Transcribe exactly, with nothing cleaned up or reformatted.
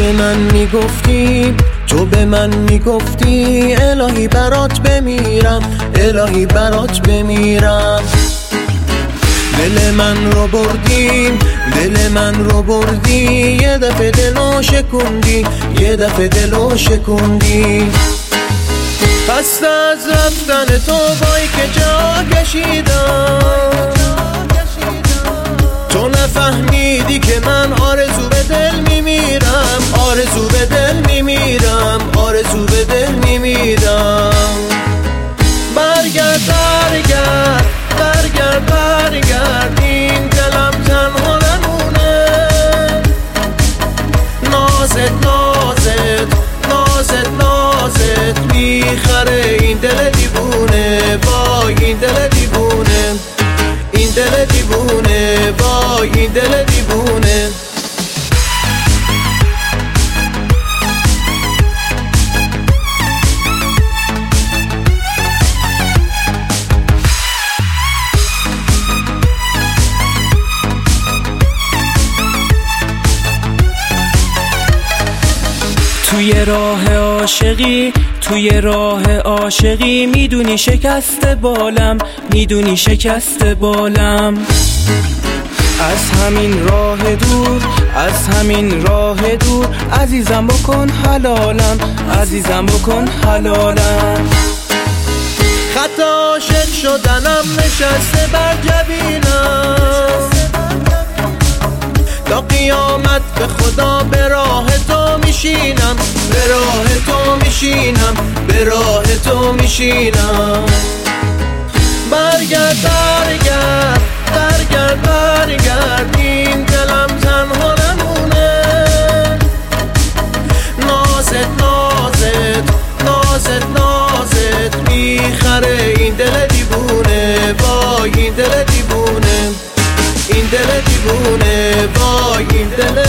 به من میگفتی، تو به من میگفتی الهی برات بمیرم، الهی برات بمیرم. دل من رو بردی، دل من رو بردی، یه دفعه دلو شکوندی، یه دفعه دلو شکوندی. خسته از رفتن تو وای که جا کشیدم، تو نفهمیدی که من آرزو به دل میمیرم، آرزو به دل میمیرم، آرزو به دل میمیرم. برگرد برگرد برگرد برگرد، این دلم تنها نمونه. نازت نازت نازت نازت میخره این دل دیوونه، وای این دل دیوونه، این دل دیوونه، وای این دل دیوونه. توی راه عاشقی، توی راه عاشقی، میدونی شکست بالم، میدونی شکست بالم. از همین راه دور، از همین راه دور، عزیزم بکن حلالم، عزیزم بکن حلالم. خط عاشق شدنم نشسته بر جبینم، تا قیامت به خدا به راه تو میشینم، به راه تو میشینم، به راه تو میشینم. برگرد برگرد برگرد برگرد، این دلم تنها نمونه. نازت نازت نازت نازت میخره این دل دیوونه، وای این دل دیوونه، این دل دیوونه، وای این دل